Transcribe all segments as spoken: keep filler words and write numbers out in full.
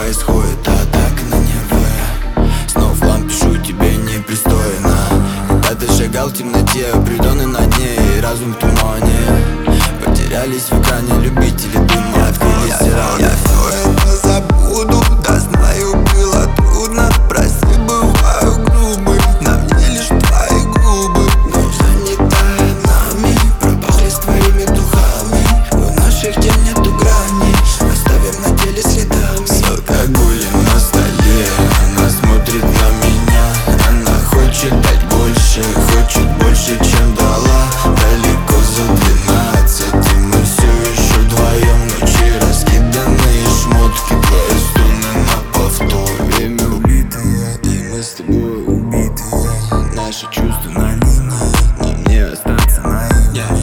происходит, атака на нервы. Снова в лампе пишу тебе непристойно. Когда ты шагал в темноте, придоны на дне и разум в тумане. Потерялись в экране любители дыма, открылись все раны. Я все это забуду, да знаю, было трудно. Прости, бываю грубым, на мне лишь твои губы. Ночь занятая нами, пропахли с твоими духами. У наших тем нету грани, оставим на теле следами. С алкоголем на столе, она смотрит на меня. Она хочет дать больше, хочет больше, чем дала. Далеко за двенадцать, и мы все еще вдвоем. Ночи раскиданные шмотки, твои стоны на повтор. Время убитое, и мы с тобой убитые. Наши чувства на линии, нам не остаться наивными.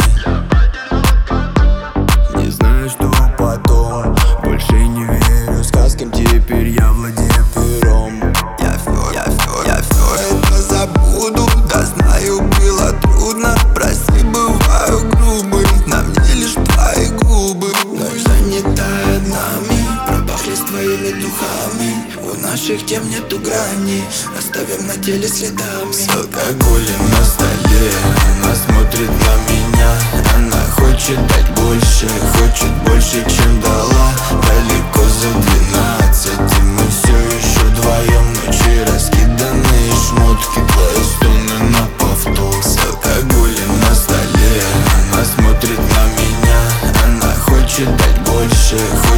Не знаю, что потом, больше не верю сказкам, теперь я владею пером. Я все, я все, я все это забуду, да знаю, было трудно. Прости, бываю грубым, на мне лишь твои губы. Ночь занятая нами, пропахли с твоими духами. У наших тем нету грани, оставим на теле следами. С алкоголем на столе, она смотрит на меня. Она хочет дать больше, хочет больше, чем дала. Далеко за двенадцать, и мы все еще вдвоем. Ночи раскиданные шмотки, твои стоны на повтор. С алкоголем на столе, она смотрит на меня. Она хочет дать больше,